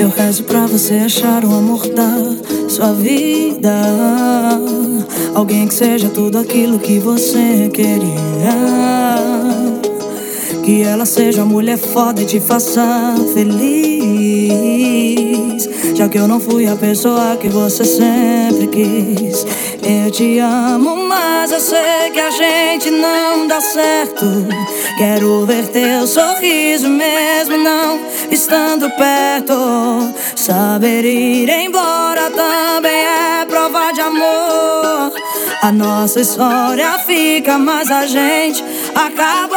Eu rezo pra você achar o amor da sua vida, alguém que seja tudo aquilo que você queria. Que ela seja mulher foda e te faça feliz, já que eu não fui a pessoa que você sempre quis. Eu te amo, mas eu sei que a gente não dá certo. Quero ver teu sorriso mesmo não estando perto. Saber ir embora também é prova de amor. A nossa história fica, mas a gente acabou.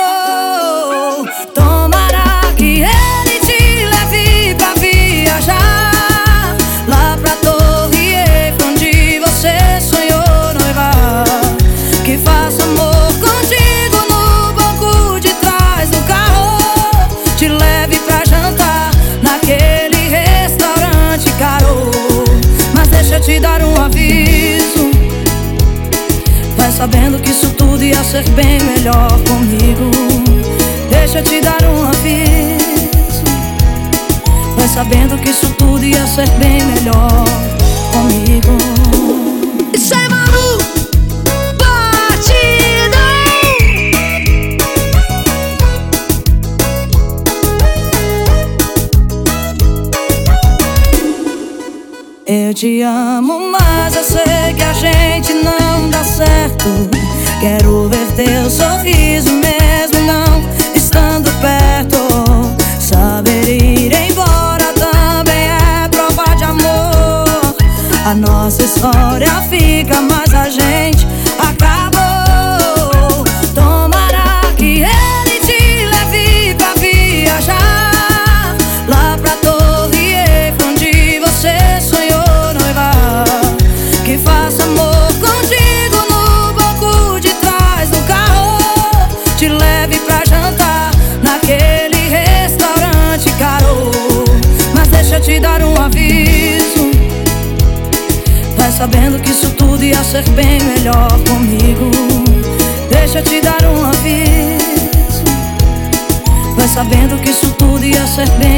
Tomara que ele te leve pra viajar lá pra Torre Eiffel, onde você sonhou noivar. Que faça amor contigo no banco de trás do carro, te leve pra jantar naquele restaurante caro. Mas deixa eu te dar um aviso, vai sabendo que isso tudo ia ser bem melhor comigo. Deixa eu te dar um aviso, vai sabendo que isso tudo ia ser bem melhor comigo. Isso é Manu Batidão. Eu te amo, mas eu sei que a gente não dá certo. Quero ver teu sorriso mesmo não estando perto. Saber ir embora também é prova de amor. A nossa história fica, mas a gente acabou. Tomara que ele te leve pra viajar lá pra Torre Eiffel, onde você sonhou noivar. Que faça amor contigo no banco de trás do carro, te leve pra jantar naquele restaurante caro. Mas deixa eu te dar um aviso, vai sabendo que isso tudo ia ser bem melhor comigo. Deixa eu te dar um aviso, vai sabendo que isso tudo ia ser bem